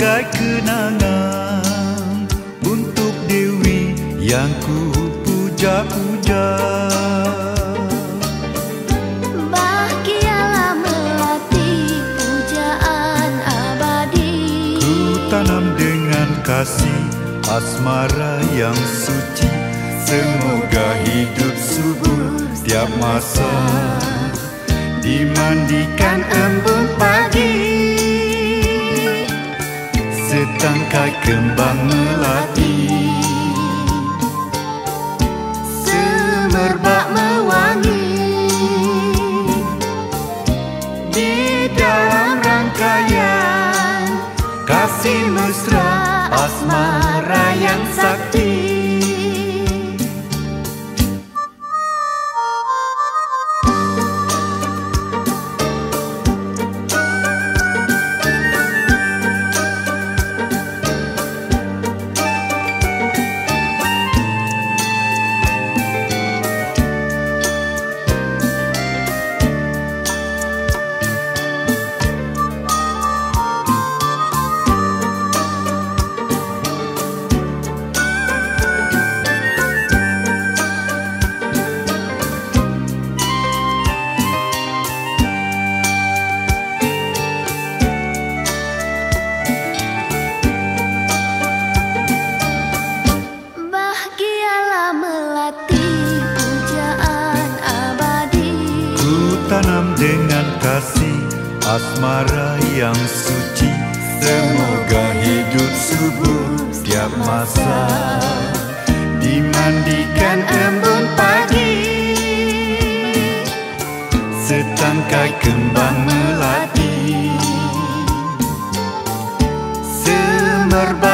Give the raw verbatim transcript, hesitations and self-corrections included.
sebagai kenangan untuk Dewi yang ku puja-puja. Bahagialah melati pujaan abadi. Ku tanam dengan kasih asmara yang suci. Semoga hidup subur tiap masa, dimandikan embun pagi. Setangkai kembang melati, Semerbak mewangi di dalam rangkaian kasih mesra asmara yang sakti. Tanam dengan kasih asmara yang suci. Semoga hidup subur tiap masa, dimandikan embun pagi. Setangkai kembang melati, semerbak